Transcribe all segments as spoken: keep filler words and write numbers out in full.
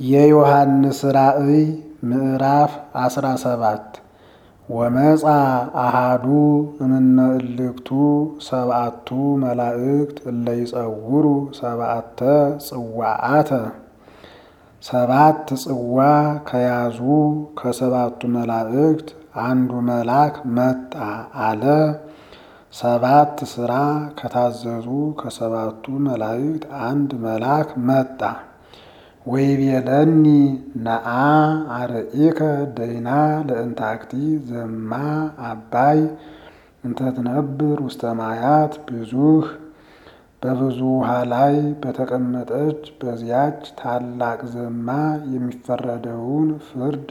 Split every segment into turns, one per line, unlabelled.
የዮሐንስ ራእይ ምዕራፍ አስራ ሰባት ወመጻ አሃዱ እምነ እልክቱ ሰብአቱ መላእክት እለ ይጸውሩ ሰብአተ ጽዋዓተ ሰባት ጽዋ ከያዙ ከሰባቱ መላእክት አንዱ መልአክ መጣ አለ። ሰባት ስራ ከታዘዙ ከሰባቱ መላእክት አንድ መልአክ መጣ። ወይቤለኒ ነአ አርኢከ ደይና ለእንታክቲ ዘማ አባይ እንተትነብር ውስተ ማያት ብዙህ በብዙ ውሃ ላይ በተቀመጠች በዚያች ታላቅ ዘማ የሚፈረደውን ፍርድ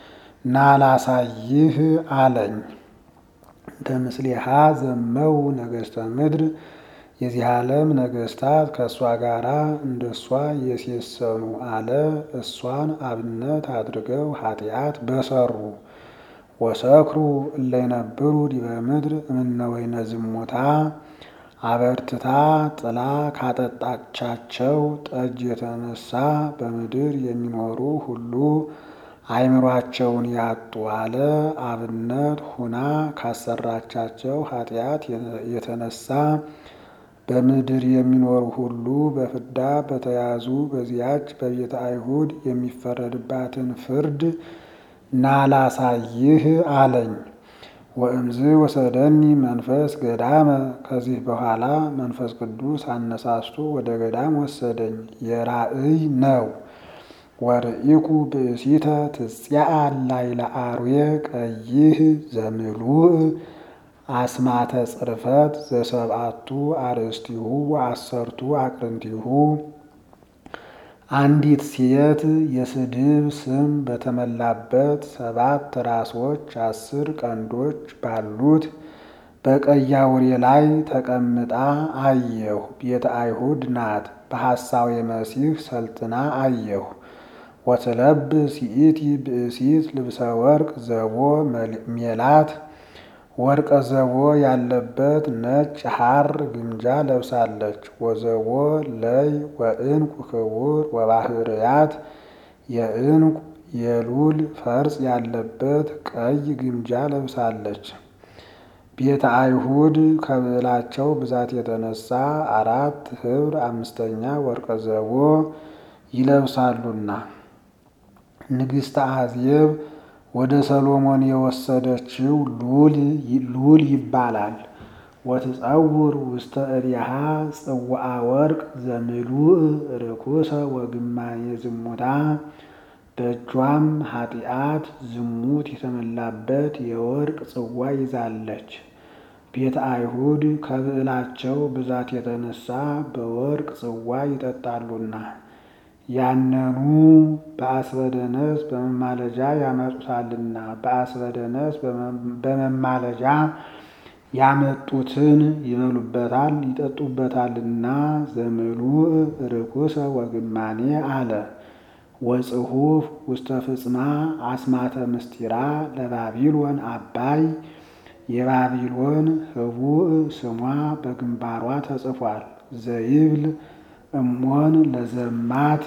ናላሳይህ አለኝ። እንተ ምስሌሃ ዘመው ነገሥተ ምድር የዚህ ዓለም ነገሥታት ከእሷ ጋር እንደሷ የሴሰኑ አለ። እሷን አብነት አድርገው ኃጢአት በሰሩ ወሰክሩ እለ ይነብሩ ዲበ ምድር እምነ ወይነ ዝሙታ አበርትታ ጥላ ካጠጣቻቸው ጠጅ የተነሳ በምድር የሚኖሩ ሁሉ አእምሯቸውን ያጡ አለ። አብነት ሁና ካሰራቻቸው ኃጢአት የተነሳ በምድር የሚኖሩ ሁሉ በፍዳ በተያዙ በዚያች በቤተ አይሁድ የሚፈረድባትን ፍርድ ናላሳይህ አለኝ። ወእምዝ ወሰደኒ መንፈስ ገዳመ ከዚህ በኋላ መንፈስ ቅዱስ አነሳስቶ ወደ ገዳም ወሰደኝ። የራእይ ነው። ወርኢኩ ብእሲተ ትጽአል ላዕለ አርዌ ቀይህ ዘምሉእ አስማተ ጽርፈት ዘሰብአቱ አርእስቲሁ ወአሰርቱ አቅርንቲሁ። አንዲት ሴት የስድብ ስም በተመላበት ሰባት ራሶች አስር ቀንዶች ባሉት በቀይ አውሬ ላይ ተቀምጣ አየሁ። ቤተ አይሁድ ናት። በሐሳዌ መሲህ ሰልጥና አየሁ። ወትለብስ ይእቲ ብእሲት ልብሰ ወርቅ ዘቦ ሜላት ወርቀ ዘቦ ያለበት ነጭ ሐር ግምጃ ለብሳለች። ወዘቦ ለይ ወእንቁ ክቡር ወባህርያት የእንቁ የሉል ፈርጽ ያለበት ቀይ ግምጃ ለብሳለች። ቤተ አይሁድ ከብዕላቸው ብዛት የተነሳ አራት ህብር አምስተኛ ወርቀ ዘቦ ይለብሳሉና። ንግሥተ አዜብ ወደ ሰሎሞን የወሰደችው ሉል ይባላል። ወትጸውር ውስተ እዴሃ ጽዋዐ ወርቅ ዘምሉእ ርኩሰ ወግማኔ ዝሙታ በእጇም ኃጢአት ዝሙት የተመላበት የወርቅ ጽዋ ይዛለች። ቤተ አይሁድ ከብዕላቸው ብዛት የተነሳ በወርቅ ጽዋ ይጠጣሉና ያነኑ በአስበደነስ በመማለጃ ያመጡታልና በአስበደነስ በመማለጃ ያመጡትን ይበሉበታል ይጠጡበታልና። ዘምሉእ ርኩሰ ወግማኔ አለ። ወጽሑፍ ውስተ ፍጽማ አስማተ ምስጢራ ለባቢሎን አባይ የባቢሎን ህቡእ ስሟ በግንባሯ ተጽፏል። ዘይብል እሞን ለዘማት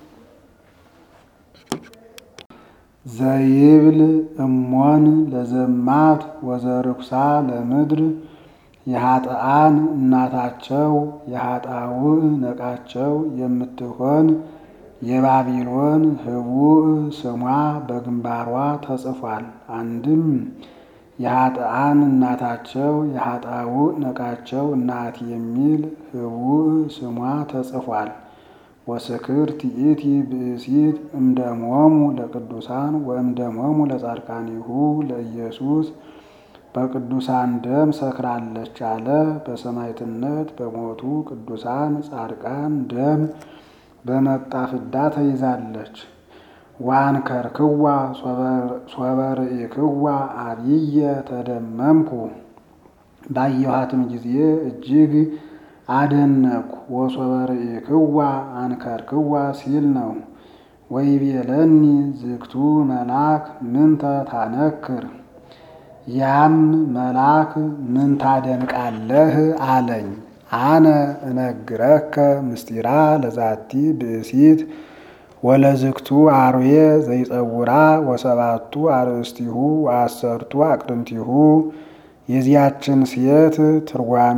ዘይብል እሞን ለዘማት ወዘርኩሳ ለምድር የኃጥአን እናታቸው የኃጣውእ ነቃቸው የምትሆን የባቢሎን ህቡእ ስሟ በግንባሯ ተጽፏል። አንድም የኃጥአን እናታቸው የኃጣውእ ነቃቸው እናት የሚል ህቡእ ስሟ ተጽፏል። ወስክርት ይእቲ ብእሲት እምደሞሙ ለቅዱሳን ወእምደሞሙ ለጻድቃኒሁ ለኢየሱስ በቅዱሳን ደም ሰክራለች አለ። በሰማዕትነት በሞቱ ቅዱሳን ጻድቃን ደም በመጣ ፍዳ ተይዛለች። ወአንከርክዋ ሶበ ርኢክዋ አብየ ተደመምኩ ባየኋትም ጊዜ እጅግ አደነቅኩ። ወሶበ ርኢክዋ አንከርክዋ ሲል ነው። ወይቤለኒ ዝግቱ መልአክ ምንተ ታነክር ያም መልአክ ምን ታደንቃለህ አለኝ። አነ እነግረከ ምስጢራ ለዛቲ ብእሲት ወለዝክቱ አርዌ ዘይጸውራ ወሰባቱ አርእስቲሁ ወአሰርቱ አቅርንቲሁ የዚያችን ሴት ትርጓሜ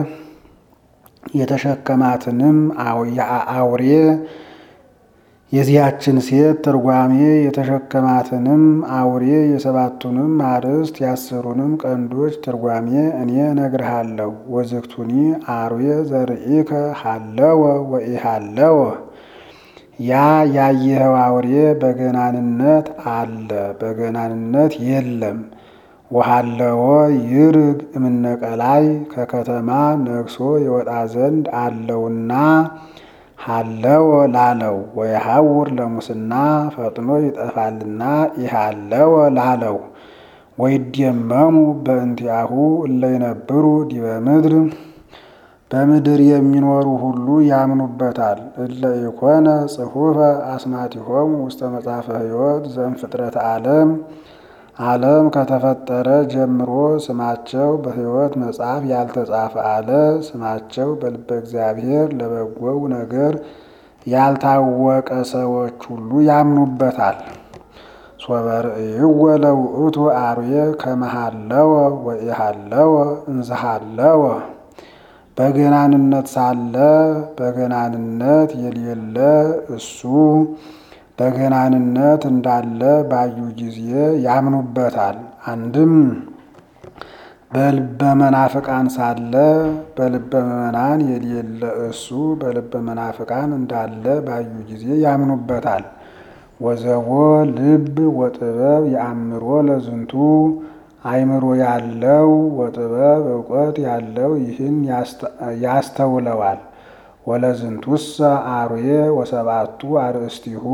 የተሸከማትንም አውሬ የዚያችን ሴት ትርጓሜ የተሸከማትንም አውሬ የሰባቱንም አርእስት የአስሩንም ቀንዶች ትርጓሜ እኔ እነግርሃለሁ። ወዝክቱኒ አርዌ ዘርኢከ ሀለወ ወኢሀለወ ያ ያየኸው አውሬ በገናንነት አለ፣ በገናንነት የለም። ወሀለወ ይርግ እምነቀላይ ከከተማ ነግሶ የወጣ ዘንድ አለውና ሀለወ ላለው ወየሐውር ለሙስና ፈጥኖ ይጠፋልና ኢሀለወ ላለው ወይደመሙ በእንቲአሁ እለ ይነብሩ ዲበ ምድር በምድር የሚኖሩ ሁሉ ያምኑበታል። እለ ኢኮነ ጽሑፈ አስማቲሆሙ ውስተ መጽሐፈ ሕይወት ዘእምፍጥረተ ዓለም ዓለም ከተፈጠረ ጀምሮ ስማቸው በሕይወት መጽሐፍ ያልተጻፈ አለ። ስማቸው በልበ እግዚአብሔር ለበጎው ነገር ያልታወቀ ሰዎች ሁሉ ያምኑበታል። ሶበ ርእይዎ ለውእቱ አርዌ ከመ ሀለወ ወኢሀለወ እንዘ በገናንነት ሳለ በገናንነት የሌለ እሱ በገናንነት እንዳለ ባዩ ጊዜ ያምኑበታል። አንድም በልበ መናፍቃን ሳለ በልበ ምእመናን የሌለ እሱ በልበ መናፍቃን እንዳለ ባዩ ጊዜ ያምኑበታል። ወዘቦ ልብ ወጥበብ የአእምሮ ለዝንቱ አእምሮ ያለው ወጥበብ እውቀት ያለው ይህን ያስተውለዋል። ወለዝንቱሰ አርዌ ወሰባቱ አርእስቲሁ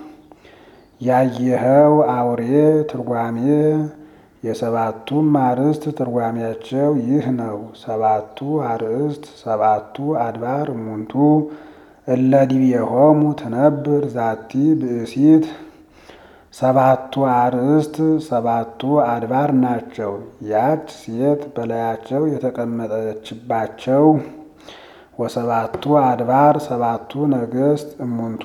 ያየኸው አውሬ ትርጓሜ የሰባቱም አርእስት ትርጓሜያቸው ይህ ነው። ሰባቱ አርእስት ሰባቱ አድባር እሙንቱ እለ ዲቤሆሙ ትነብር ዛቲ ብእሲት ሰባቱ አርእስት ሰባቱ አድባር ናቸው። ያች ሴት በላያቸው የተቀመጠችባቸው ወሰባቱ አድባር ሰባቱ ነገስት እሙንቱ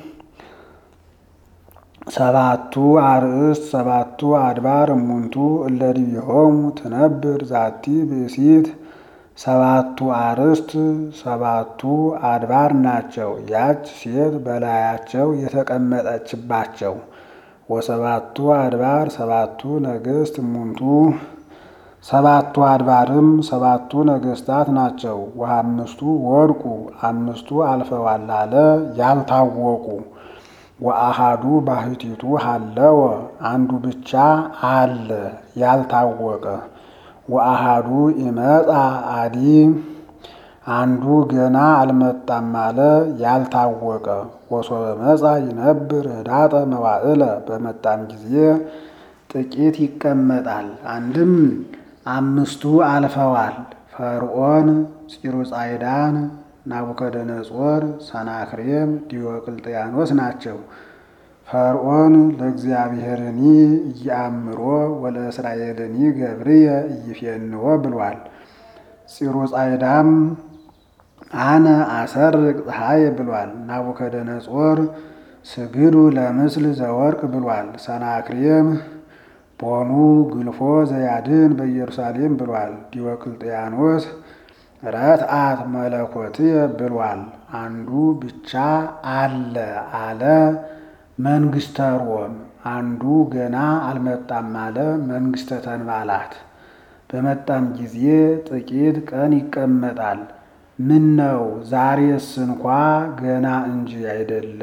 ሰባቱ አርእስት ሰባቱ አድባር እሙንቱ እለ ዲቤሆሙ ትነብር ዛቲ ብእሲት ሰባቱ አርእስት ሰባቱ አድባር ናቸው። ያች ሴት በላያቸው የተቀመጠችባቸው ወሰባቱ አድባር ሰባቱ ነገስት እሙንቱ ሰባቱ አድባርም ሰባቱ ነገስታት ናቸው። ወአምስቱ ወድቁ አምስቱ አልፈዋል አለ ያልታወቁ። ወአሃዱ ባሕቲቱ ሀለወ አንዱ ብቻ አለ ያልታወቀ። ወአሃዱ ኢመጻ አዲ አንዱ ገና አልመጣም አለ ያልታወቀ። ወሶበ መጻ ይነብር ህዳጠ መዋዕለ በመጣም ጊዜ ጥቂት ይቀመጣል። አንድም አምስቱ አልፈዋል። ፈርዖን፣ ፂሩጻይዳን፣ ናቡከደነጾር፣ ሰናክሬም፣ ዲዮቅልጥያኖስ ናቸው። ፈርዖን ለእግዚአብሔርኒ እያአምሮ ወለእስራኤልኒ ገብርየ እይፌንዎ ብሏል። ፂሩጻይዳም አነ አሰርቅ ፀሐይ ብሏል። ናቡከደነጾር ስግዱ ለምስል ዘወርቅ ብሏል። ሰናክሬም ቦኑ ግልፎ ዘያድን በኢየሩሳሌም ብሏል። ዲዮቅልጥያኖስ ረትዓት መለኮትየ ብሏል። አንዱ ብቻ አለ አለ መንግስተ ሮም። አንዱ ገና አልመጣም አለ መንግስተ ተንባላት። በመጣም ጊዜ ጥቂት ቀን ይቀመጣል። ምን ነው ዛሬስ እንኳ ገና እንጂ አይደለ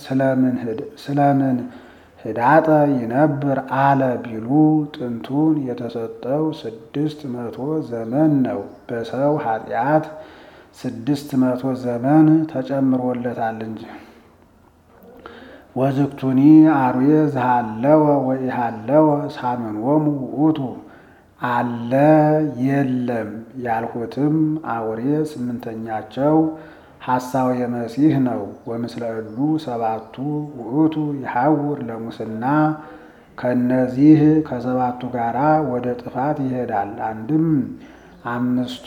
ስለምን ህዳጠ ይነብር አለ ቢሉ ጥንቱን የተሰጠው ስድስት መቶ ዘመን ነው። በሰው ኃጢአት ስድስት መቶ ዘመን ተጨምሮለታል እንጂ። ወዝክቱኒ አርዌ ዘሃለወ ወኢሃለወ ሳምንዎሙ ውእቱ አለ የለም ያልሁትም አውሬ ስምንተኛቸው ሐሳዌ መሲሕ ነው። ወምስለ እሉ ሰባቱ ውእቱ ይሐውር ለሙስና ከነዚህ ከሰባቱ ጋራ ወደ ጥፋት ይሄዳል። አንድም አምስቱ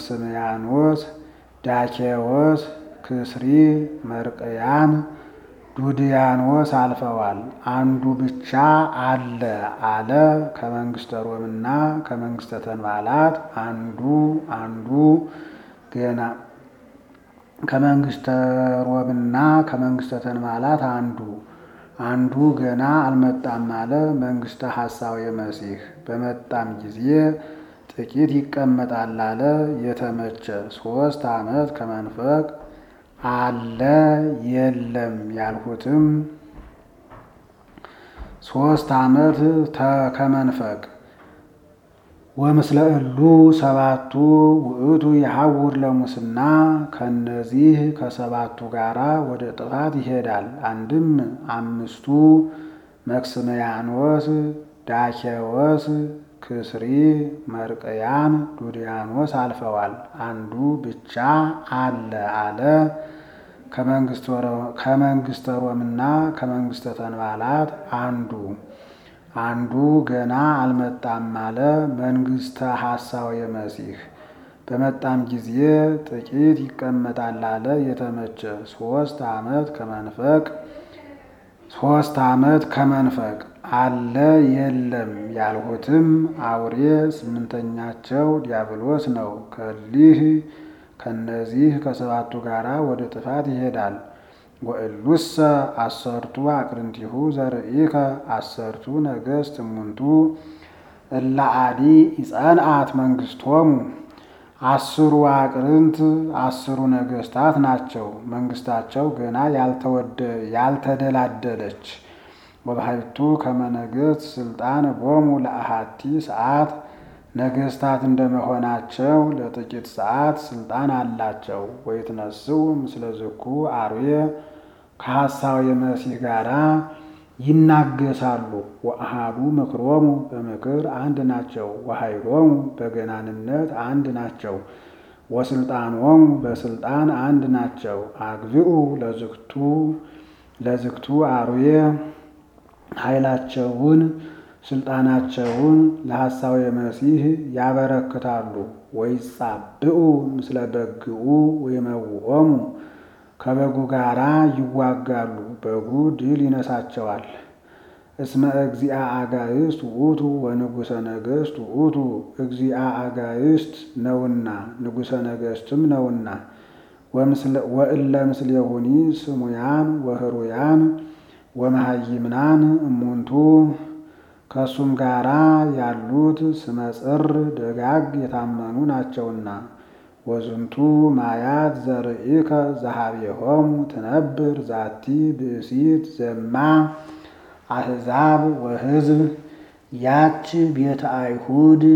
መክስምያኖስ፣ ዳኬዎስ፣ ክስሪ፣ መርቅያን፣ ዱድያኖስ አልፈዋል። አንዱ ብቻ አለ አለ ከመንግስተ ሮምና ከመንግስተ ተንባላት አንዱ አንዱ ገና ከመንግስተ ሮምና ከመንግስተ ተንባላት አንዱ አንዱ ገና አልመጣም አለ መንግስተ ሐሳዌ መሲሕ በመጣም ጊዜ ጥቂት ይቀመጣል አለ የተመቸ ሶስት ዓመት ከመንፈቅ አለ የለም ያልሁትም ሶስት ዓመት ከመንፈቅ ወምስለ እሉ ሰባቱ ውእቱ የሐውር ለሙስና ከነዚህ ከሰባቱ ጋራ ወደ ጥፋት ይሄዳል። አንድም አምስቱ መክስምያኖስ፣ ዳኬዎስ፣ ክስሪ፣ መርቅያን፣ ዱድያኖስ አልፈዋል። አንዱ ብቻ አለ አለ ከመንግስተ ሮምና ከመንግስተ ተንባላት አንዱ አንዱ ገና አልመጣም አለ መንግስተ ሐሳዌ መሲሕ በመጣም ጊዜ ጥቂት ይቀመጣል አለ የተመቸ ሶስት ዓመት ከመንፈቅ ሶስት ዓመት ከመንፈቅ አለ የለም ያልሁትም አውሬ ስምንተኛቸው ዲያብሎስ ነው። ከሊህ ከነዚህ ከሰባቱ ጋራ ወደ ጥፋት ይሄዳል። ወእሉሰ አሰርቱ አቅርንቲሁ ዘርኢከ አሰርቱ ነገሥት እሙንቱ እለ አዲ ይጸንዓት መንግስቶሙ አስሩ አቅርንት አስሩ ነገሥታት ናቸው። መንግስታቸው ገና ያልተደላደለች ወበሃይቱ ከመነገሥት ስልጣን ቦሙ ለአሃቲ ሰዓት ነገሥታት እንደመሆናቸው ለጥቂት ሰዓት ስልጣን አላቸው። ወይትነስው ምስለ ዝኩ አርዌ ከሐሳዌ መሲሕ ጋራ ይናገሳሉ። ወአሃዱ ምክሮሙ በምክር አንድ ናቸው። ወኃይሎሙ በገናንነት አንድ ናቸው። ወስልጣኖሙ በስልጣን አንድ ናቸው። አግብኡ ለዝክቱ ለዝክቱ አርዌ ኃይላቸውን ስልጣናቸውን ለሐሳዌ መሲሕ ያበረክታሉ። ወይጻብኡ ምስለ በግኡ ወይመውኦሙ ከበጉ ጋራ ይዋጋሉ። በጉ ድል ይነሳቸዋል። እስመ እግዚአ አጋዕስት ውእቱ ወንጉሰ ነገሥት ውእቱ እግዚአ አጋዕስት ነውና ንጉሰ ነገሥትም ነውና። ወእለ ምስሌሁኒ ስሙያን ወህሩያን ወመሃይምናን እሙንቱ ከሱም ጋራ ያሉት ስመጽር ደጋግ የታመኑ ናቸውና። ወዝንቱ ማያት ዘርኢከ ዘኀቤሆሙ ትነብር ዛቲ ብእሲት ዘማ አሕዛብ ወሕዝብ ያች ቤተ አይሁድ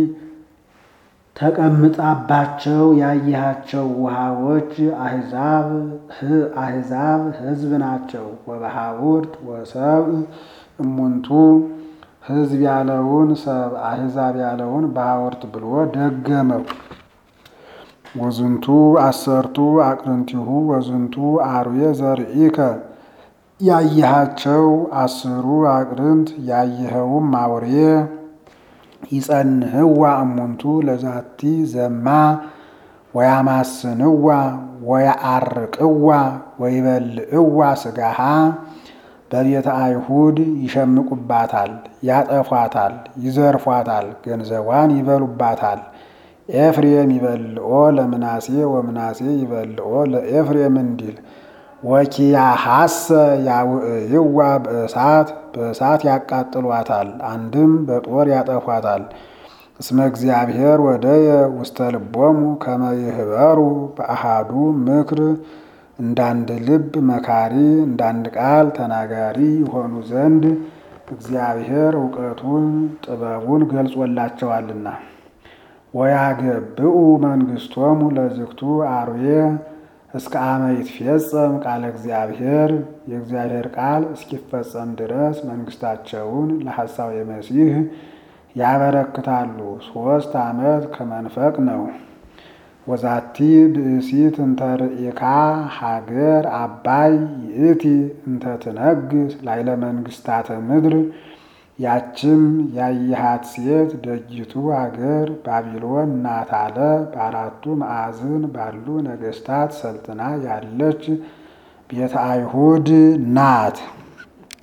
ተቀምጣባቸው ያየሃቸው ውሃዎች አሕዛብ ሕዝብ ናቸው። ወበሐውርት ወሰብእ እሙንቱ ሕዝብ ያለውን ሰብ አሕዛብ ያለውን በሐውርት ብሎ ደገመው። ወዝንቱ አሰርቱ አቅርንቲሁ ወዝንቱ አርዌ ዘርኢከ ያየሃቸው አስሩ አቅርንት ያየኸውም አውሬ ይጸንህዋ እሙንቱ ለዛቲ ዘማ ወያማስንዋ ወያአርቅዋ ወይበልዕዋ ስጋሃ በቤተ አይሁድ ይሸምቁባታል፣ ያጠፏታል፣ ይዘርፏታል፣ ገንዘቧን ይበሉባታል። ኤፍሬም ይበልኦ ለምናሴ ወምናሴ ይበልኦ ለኤፍሬም እንዲል ወኪያሐሰ ያውዕይዋ በእሳት በእሳት ያቃጥሏታል፣ አንድም በጦር ያጠፏታል። እስመ እግዚአብሔር ወደየ ውስተ ልቦሙ ከመ ይህበሩ በአሃዱ ምክር እንዳንድ ልብ መካሪ እንዳንድ ቃል ተናጋሪ የሆኑ ዘንድ እግዚአብሔር እውቀቱን ጥበቡን ገልጾላቸዋልና። ወያገብኡ መንግስቶሙ ለዝክቱ አርዌ እስከ አመ ይትፌጸም ቃለ እግዚአብሔር የእግዚአብሔር ቃል እስኪፈጸም ድረስ መንግስታቸውን ለሐሳዌ መሲሕ ያበረክታሉ። ሶስት ዓመት ከመንፈቅ ነው። ወዛቲ ብእሲት እንተ ርኢካ ሀገር አባይ ይእቲ እንተ ትነግስ ላይለ መንግስታተ ምድር ያችም ያየሃት ሴት ደጅቱ ሀገር ባቢሎን ናት አለ። በአራቱ ማዕዝን ባሉ ነገስታት ሰልጥና ያለች ቤተ አይሁድ ናት።